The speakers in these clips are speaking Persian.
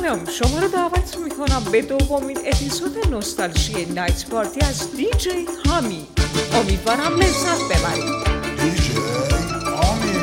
خانم، شما رو دعوت میکنم به دومین اپیزود نوستالژی نایت پارتی از دیجی هامی. امیدوارم لذت ببرید. دیجی هامی.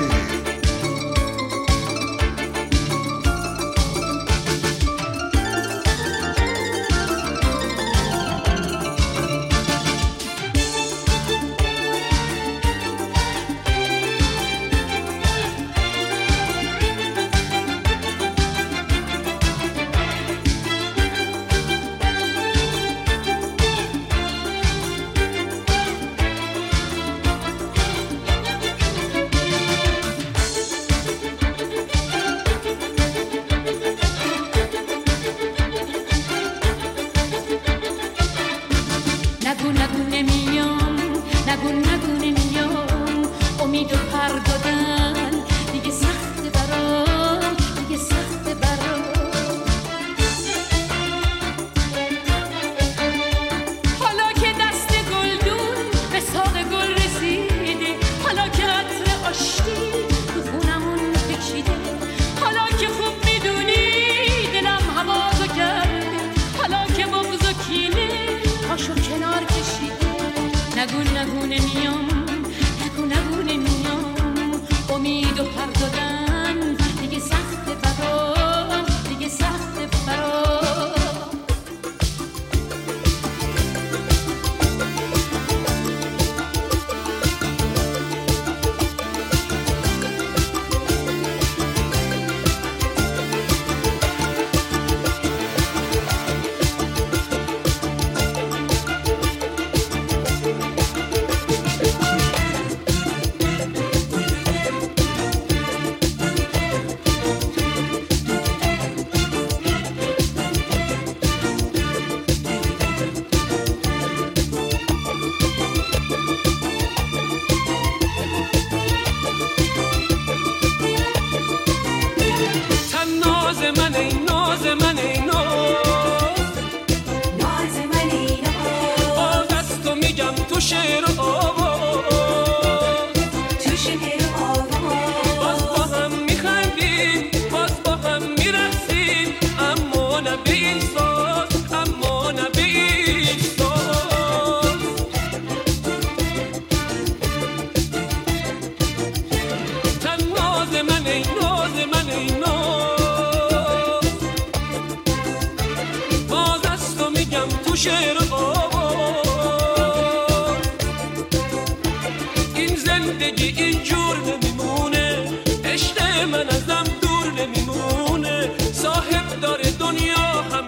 این زندگی اینجور نمیمونه، عشق من ازم دور نمیمونه، صاحب داره دنیا همه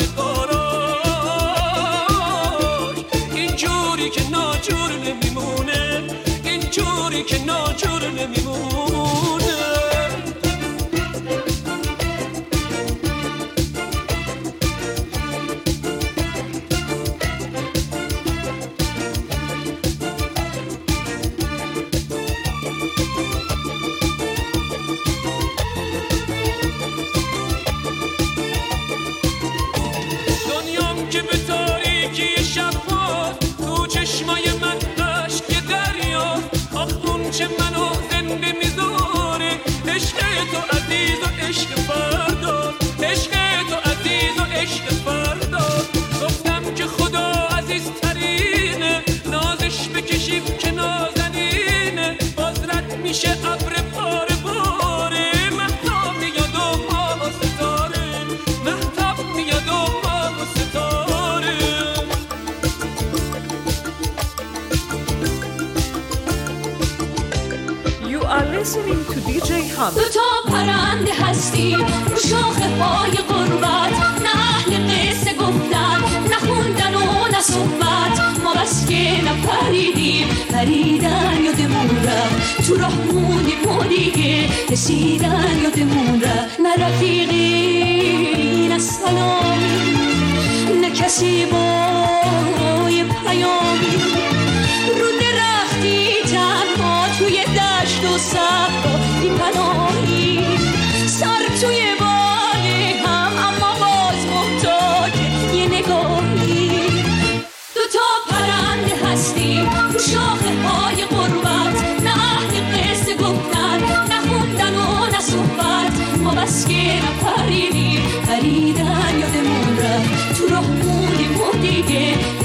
کاراش، اینجوری که ناجور نمیمونه، اینجوری که ناجور نمیمونه. منو زنده میذاره عشق تو عزیز و عشق فردا، عشق تو عزیز و عشق فردا. گفتم که خدا عزیزترینه، نازش بکشیم که نازنینه، باز رد میشه ابر پاره پاره، مهتاب میاد و ماه ستاره، مهتاب میاد و ماه ستاره. Listening to DJ Hum. دو تا پرنده هستیم رو شاخه های غربت، نه اهل قصه گفتن نه خوندن و نه صحبت، ما بس که نپریدیم پریدن یادمون رفت، تو راه موندیم و دیگه رسیدن یادمون رفت، نه رفیقی نه سلامی نه کسی بای پیامی، رو درختی تنها توی دشت و صحرا بی پناهی، سر توی باله هم اما باز محتاج یه نگاهی. دو تا پرنده هستیم رو شاخه های غربت، نه اهل قصه گفتن نه خوندن و نه صحبت، ما بس که نپریدیم پریدن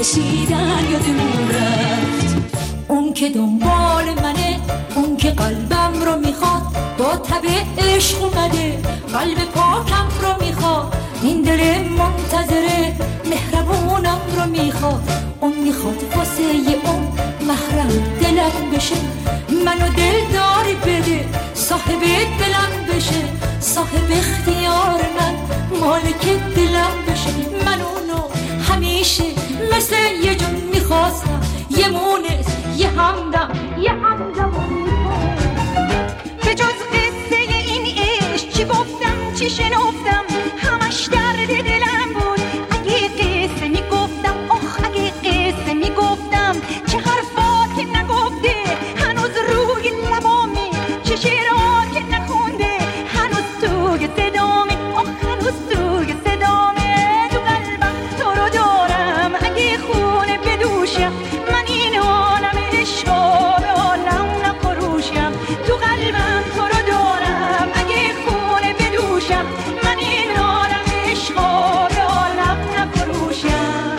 کشیدن یادمون رفت. اون که دنبال منه، اون که قلبم رو میخواد، با تب عشق اومده قلب پاکم رو میخواد. این دل منتظره مهربونم رو میخواد. اون میخواد واسه اون محرم دلم بشه، منو دلداری بده صاحب دلم بشه، صاحب اختیار من مالک دلم بشه. من اونو همیشه مثل یه جون میخواستم، یه مونس یه همدم به جز قصه این عشق چی گفتم چی شنفتم، همش درد دلم بود. اگه قصه میگفتم، اگه قصه میگفتم، چه حرفات که نگفته هنوز روی لبامه، چه شعرات که نخونده هنوز توی صدامه، هنوز توی صدامه. تو قلبم تو رو دارم، اگه خونه بدوشم من این عالم عشق به عالم نفروشم. تو قلبم تو رو دارم، اگه خونه بدوشم من این عالم عشق به عالم نفروشم.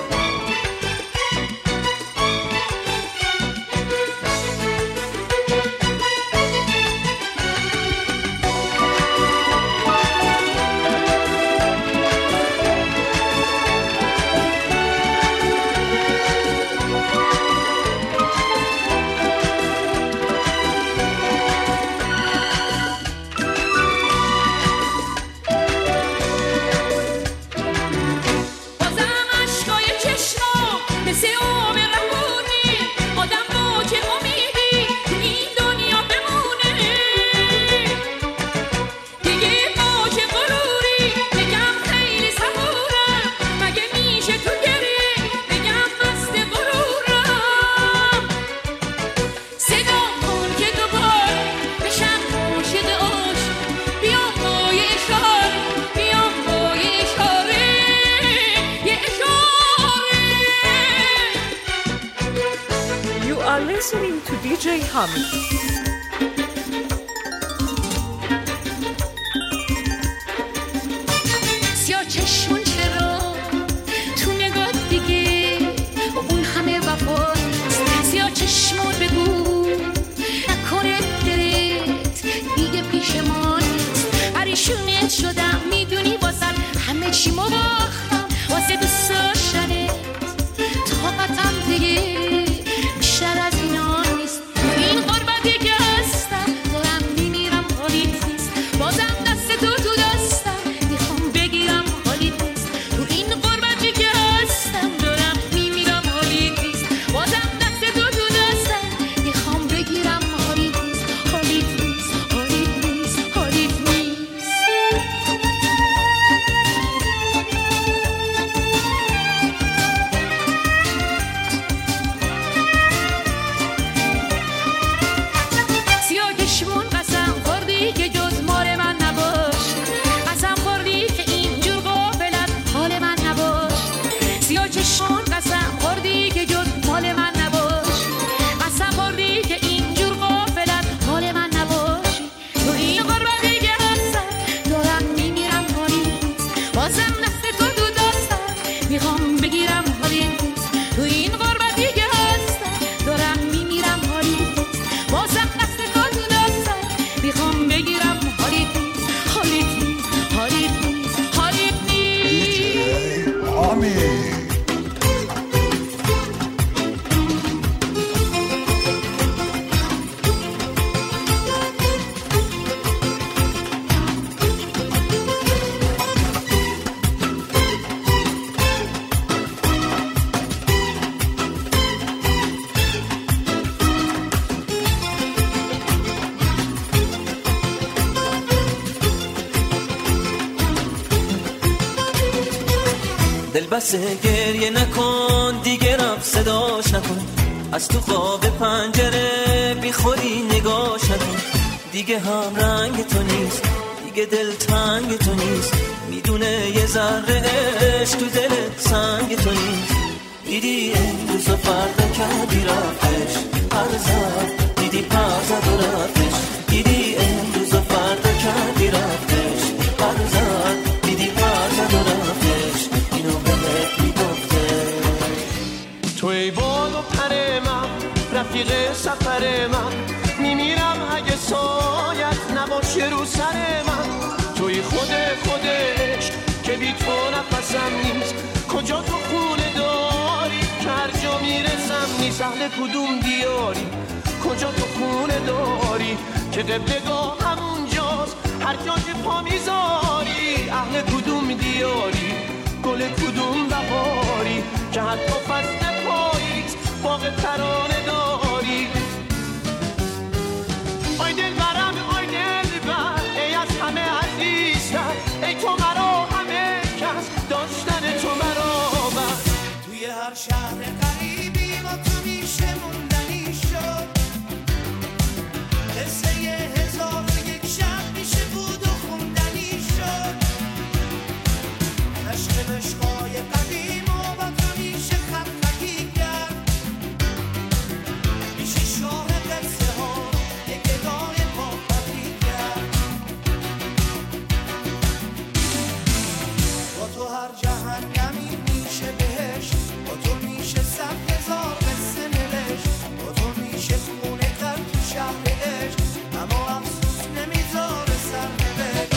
Listening to DJ Hami. سیاه چشمون چرا تو نگاه دیگه اون همه وفاست. سیاه چشمون بگو نکنه دلت دیگه پیش ما نیست. پریشونت شدم میدونی واسم همه چی مباختم، واسه دوست داشتنت طاقتم دیگه بیشتر از اینا نیست. این غربتی که هستم دارم میمیرم حالیت نیست، بازم دست تو دستم میخوام بگیرم حالیت نیست. تو این غربتی که هستم دارم میمیرم حالیت نیست، بازم دست تو دستم میخوام بگیرم حالیت نیست. حالیت نیست، حالیت نیست، حالیت نیست. دل بسه گریه نکن دیگه، رفت صداش نکن، از تو خواب پنجره بیخوری نگاش نکن. دیگه هم رنگ تو نیست، دیگه دل تنگ تو نیست، میدونه یه ذره عشق تو دلت سنگ تو نیست. دیدی امروز و فردا کردی رفتش، پر زد دیدی پر زد و رفتش. دیدی امروز و فردا کردی رفتش، پر زد دیدی پر زد و رفتش. اینو بهت میگفته رفیق سفر من. میمیرم اگه سایت نباشه رو سر من. توی خودش که بی تو نفسم نیست. کجا تو خونه داری که هر جا میرسم نیست. اهل کدوم دیاری کجا تو خونه داری که قبلگاه همونجاست هر جا که پا میذاری. اهل کدوم دیاری گل کدوم بهاری که حتی فصل پاییز باغ ترانه داری. آی دل برم ای از همه عزیزتر. ای تو مرا همه کس داشتن تو مرا بس. توی هر شهر قریبی ما تو میشه موندنی شد. قصه 1001 شب میشه بود و خوندنی شد. عشقای قدیم و با تو میشه خطی کرد. میشه شاه قصه ها یک ادای با خطی کرد. با تو هر جهنمی میشه بهش. با تو میشه 100,000 قصه نوشت. با تو میشه خونه کرد تو شهر عشق. اما افسوس نمیذاره سرنوشت.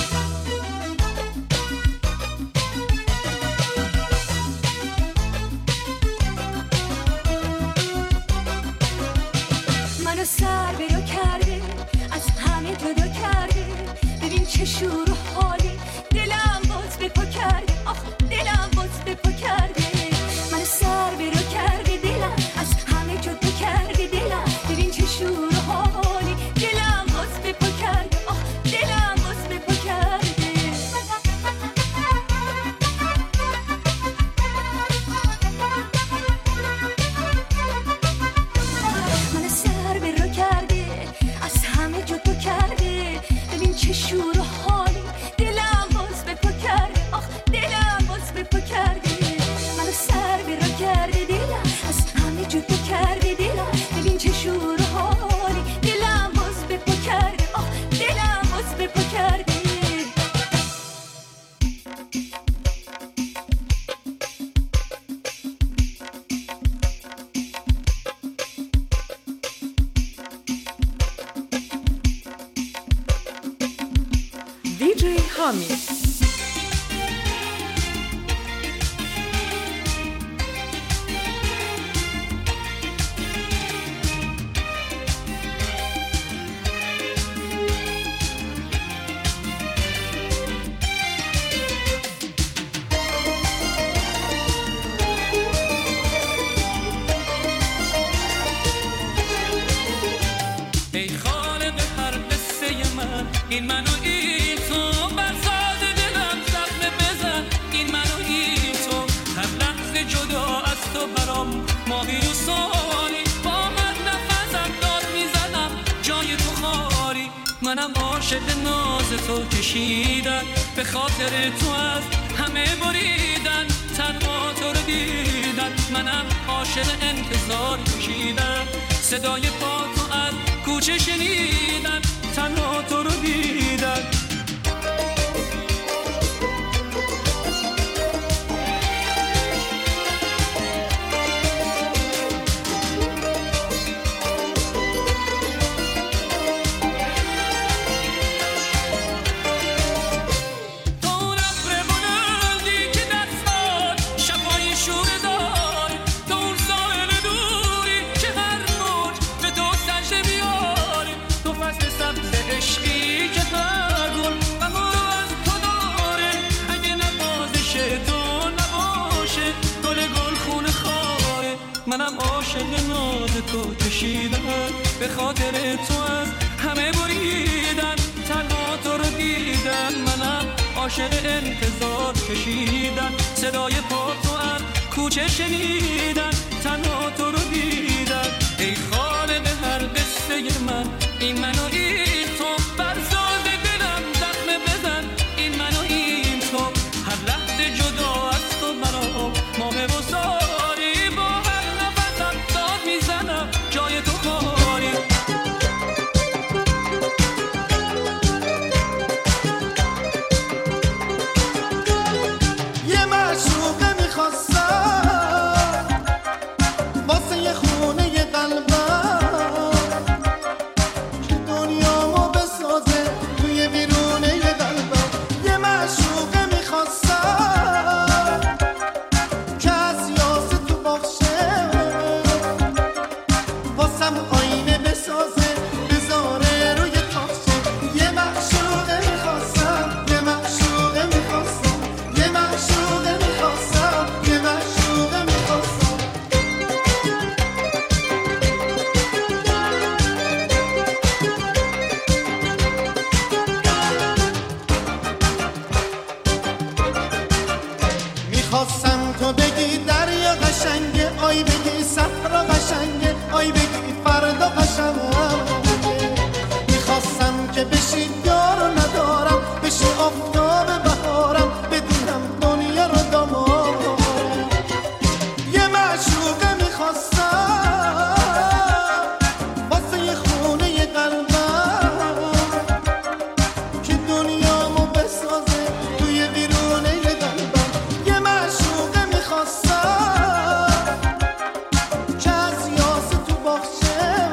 منو سر برو کرده از همه جدا کرده. ببین چه شور و حالی دلم باز به پا کرده. آخ دلم باز به پا کرده. منو سر برو کرده دلم از همه جدا کرده. دلم ببین چه شور و حالی دلم باز به پا کرده. آخ دلم باز به پا کرده. منو سر برو کرده از همه جدا کرده. ببین چه شور و حالی دلم باز به پا کرده. آخ دلم باز به پا کرده. منو سر برو کرده دلم از همه جدا کرده. دلم ببین چه شور و حالی دلم باز به پا کرده. آخ دلم باز به پا کرده. دیجی حمید. ای خالق هر قصه من این منو این تو برساز دلم زخم بزن. این منو این تو هر لحظه جدا از تو برام ماهی و سالی. با من نفسم داد میزنم جای تو خالی. منم عاشق ناز تو کشیدن به خاطر تو از همه بریدن. تنها تو رو دیدن منم عاشق انتظار کشیدن. صدای پا تو از کوچه شنیدن تنها تو رو دیدن. تو اون ابر بلندی که دستات شبای شوره دار. تو اون ساحل دوری که هر موج به تو سجده بیاره. تو فصل سبز عشقی که هر گل بهار از تو داره. اگه نوازش تو نباشه گل خونه خاره. منم عاشق ناز تو کشیدم به خاطر تو از همه بریدن. تنها تو رو دیدن منم عاشق انتظار کشیدن. صدای پا تو از کوچه شنیدن تنها تو رو دیدن. ای خالق هر قصه من این منو این تو برساز دلم زخم بزن. این منو این تو هر لحظه جدا از تو برام ماه و ساری. با هر نفسم داد میزنم جای تو خالی. یه معشوقه میخواستم واسه یه خونه یه قلبم. میخواستم تو بگی دریا قشنگه، آی بگی صحرا قشنگه، آی بگی فردا قشنگه. میخواستم که بشی یارو ندارم، بشی آفتاب بهارم، بدونم دنیا رو دامارم. یه معشوقه میخواستم واسه یه خونه یه قلبم که دنیامو بسازه توی بیرونه یه قلبم. یه معشوقه میخواستم که از یاس تو باخشه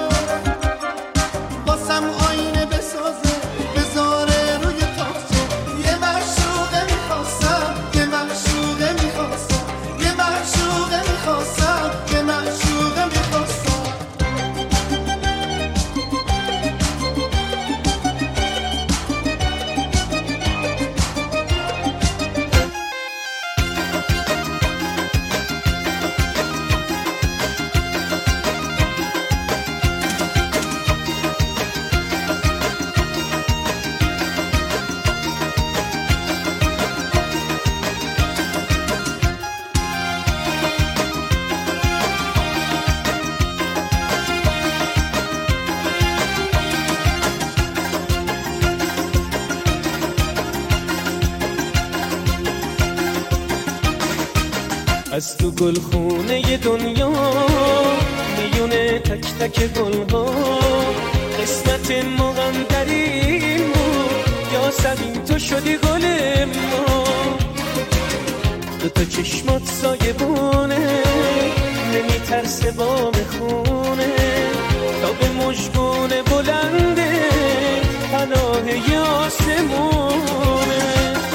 واسم آینه بسازه بذاره روی تاخچه. یه معشوقه میخواستم، یه معشوقه میخواستم، یه معشوقه میخواستم، یه معشوقه میخواستم. از تو گلخونه دنیا میونه تک تک گلها، قسمت ما غم در این بود، یا زمین تو شدی گل ما. دوتا چشمات سایبونه نمیترسه بام خونه، تا به مژگون بلنده پناه ی آسمونه.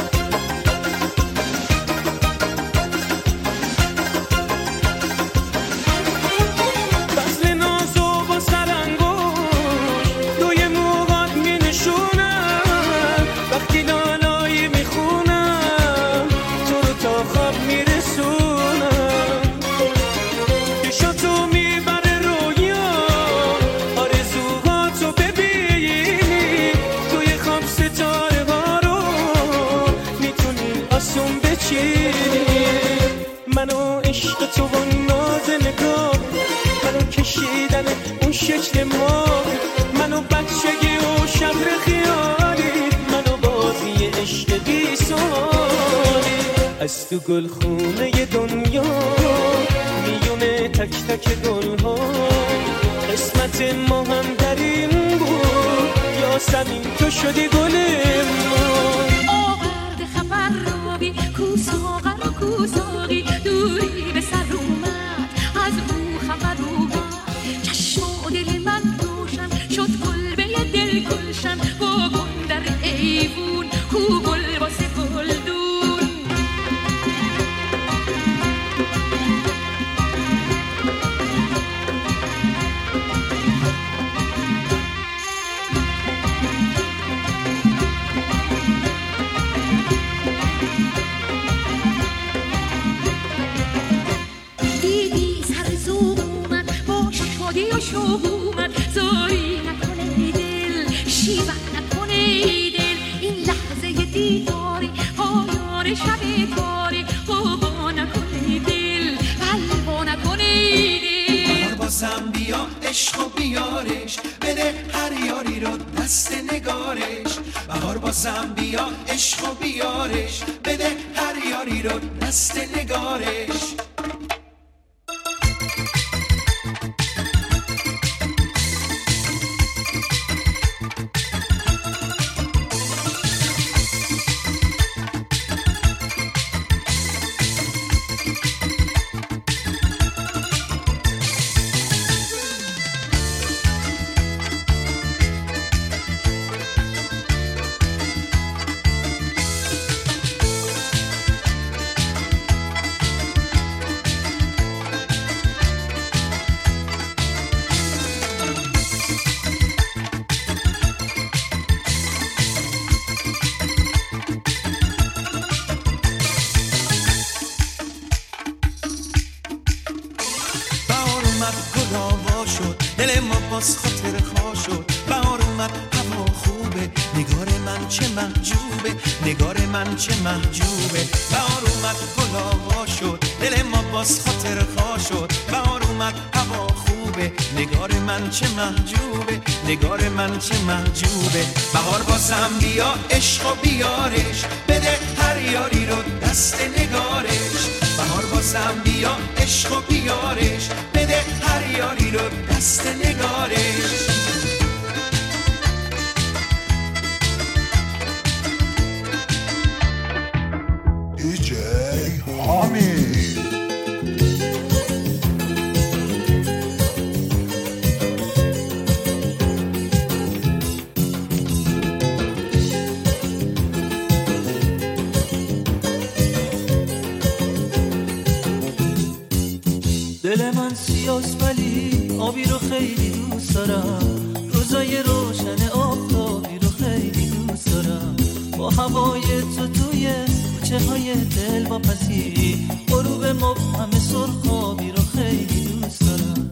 منو عشق تو و ناز نگاه، منو کشیدن اون شکل ما، منو بچگی و شهر خیالی، منو بازی عشق بی سوالی. از تو گلخونه دنیا میونه تک تک گلها، قسمت ما هم در این بود، یا زمین تو شدی گل ما. آورد خبر رو بی کوساغر و کوساقی، دوری به سر اومد از او خبر اومد. چشم و دل من روشن شد کلبه دل گلشن، واکن در ایوون کو گل واسه گلدون. و شوق اومد، زاری نکنه دل، شیون نکنه دل، این لحظه دیداری پایان شب تاری، قوا نکنه دل، قلبا نکنه دل. بهار بازم بیا عشق و بیارش، بده هر یاری رو دست نگارش. بهار بازم بیا عشق و بیارش، بده هر یاری رو دست نگارش. باز خاطر خواه شد. بهار اومد هوا خوبه نگار من چه محجوبه، نگار من چه محجوبه. بهار اومد گلا شد، دل ما باز خاطر خوا شد. بهار اومد هوا خوبه، نگار من چه محجوبه، نگار من چه محجوبه. بهار بازم بیا عشق و بیارش، بده هر یاری رو دست نگارش. بهار بازم بیا عشق و بیارش، بده هر یاری رو دست نگارش. DJ حامد. دل من سیاست ولی آبی رو خیلی دوست دارم، روزای روشن آفتابی رو خیلی دوست دارم. با هوای تو توی کوچه های دل واپسی، غروب مبهم سرخابی رو خیلی دوست دارم.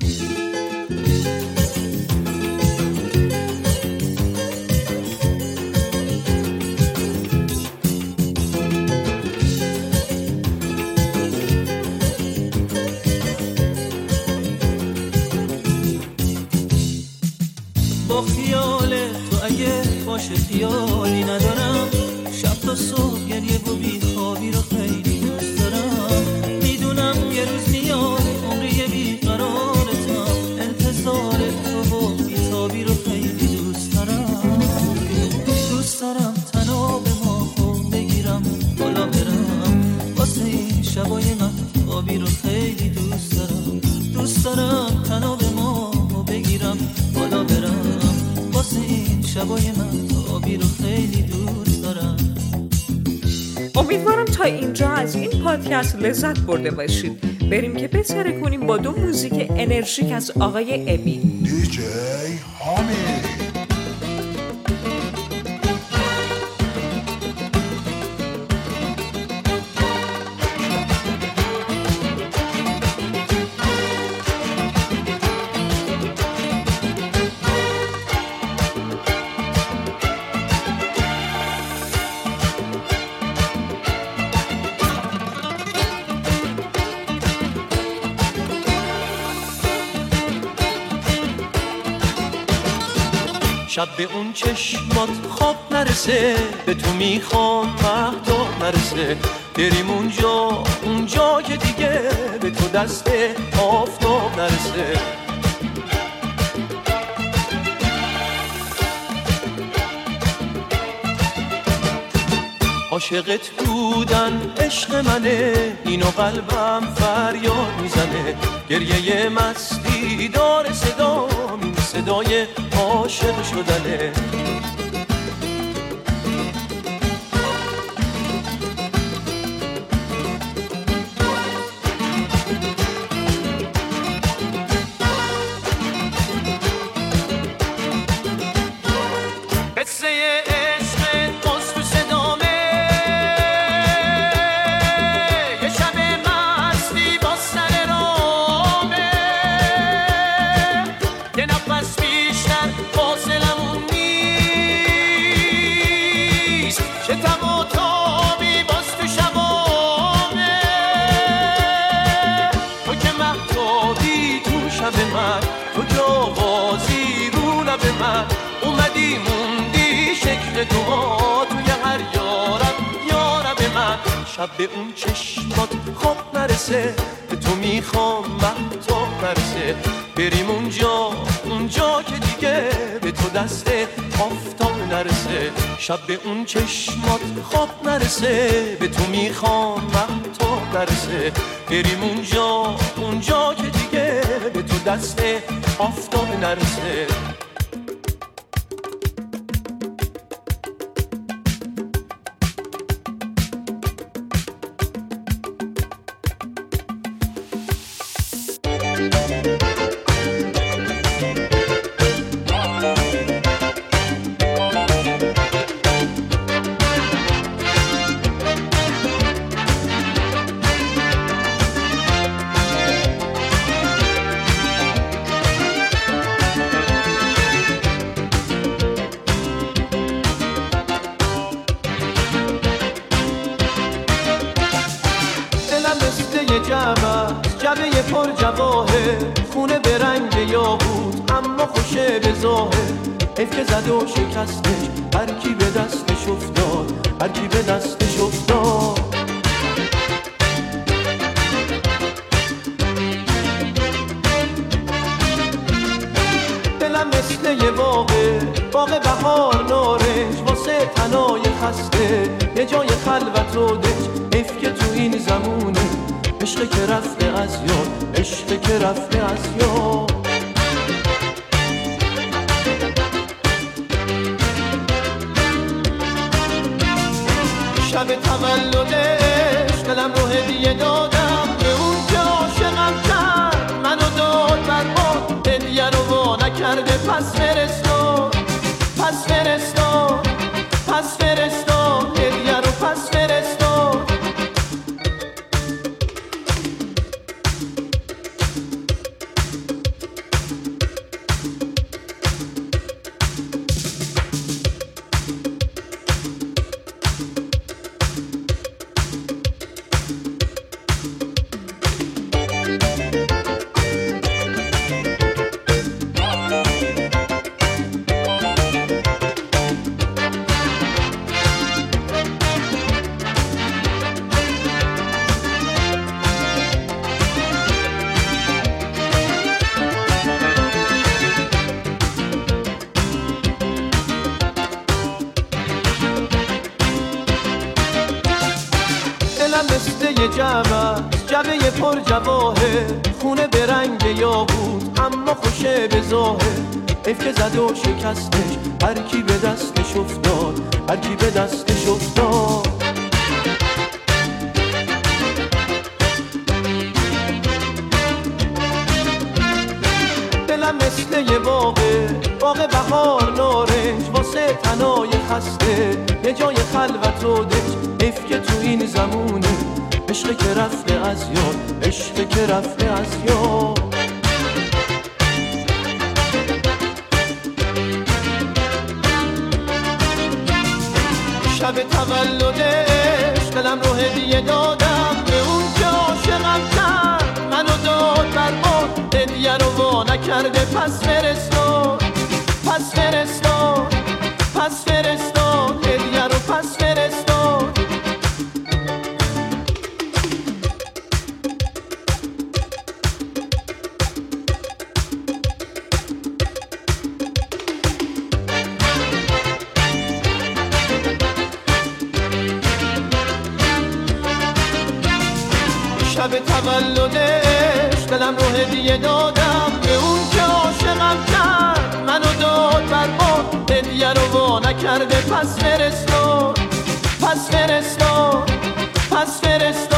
با خیال تو اگه باشه خیالی ندارم، شب تا صبح گریه و بیخوابی رو خیلی دوست دارم. میدونم یه روز میاد عمری بیقرارتم، انتظار تو و بیتابی رو خیلی دوست دارم. دوست دارم تناب ماهو بگیرم بالا برم، واسه این شبای محتابی رو خیلی دوست دارم. دوست دارم تناب ماهو بگیرم بالا برم، واسه این شبای محتابی رو خیلی دوست دارم. امیدوارم تا اینجا از این پادکست لذت برده باشید. بریم که بسره کنیم با دو موزیک انرژیک از آقای امی. DJ حامد. شب به اون چشمات خواب نرسه، به تو میخوام مهتاب نرسه. بریم اونجا که دیگه به تو دست آفتاب نرسه. عاشقت بودن عشق منه، اینو قلبم فریاد میزنه. گریه مستی داره صدا، این صدای عاشق شدنه. شب به اون چشمات خواب نرسه، به تو میخوام مهتاب نرسه. بریم اونجا که دیگه به تو دست آفتاب نرسه. شب به اون چشمات خواب نرسه، به تو میخوام مهتاب نرسه. بریم اونجا که دیگه به تو دست آفتاب نرسه. جمع جبه پر جواهر خونه به رنگ یاقوت اما خوشه به ظاهر حیف که زد و شکستش هر کی به دستش افتاد هر کی به دستش افتاد دلم مثل یه باغ بهار نارنج واسه تنای خسته یه جای خلوت و دنج حیف که تو این زمونه عشق که رفته از یاد عشق که رفته از یاد شب تولدش دلم رو هدیه دادم به اون که عاشقم کرد منو داد برباد هدیه رو وا نکرده پس فرستاد پس فرستاد پس فرستاد هدیه رو پس فرستاد مثل یه جمع جبه پر جواهر خونه به رنگ یاقوت اما خوشه به ظاهر حیف که زد و شکستش هر کی به دستش افتاد هر کی به دستش افتاد دلم مثل یه باغ بهار نارنج واسه تنای خسته یه جای خلوت و دنج حیف که تو این زمونه عشق که رفته از یاد عشق که رفته از یاد شب تولدش دلم رو هدیه دادم به اون که عاشقم کرد منو داد برباد هدیه رو وا نکرده پس فرستاد پس فرستاد پس فرستاد هدیه رو پس فرستاد شب تولدش دلم رو هدیه دادم به اون که عاشقم کرد منو داد برباد هدیه رو وا نکرده پس فرستاد پس فرستاد پس فرستاد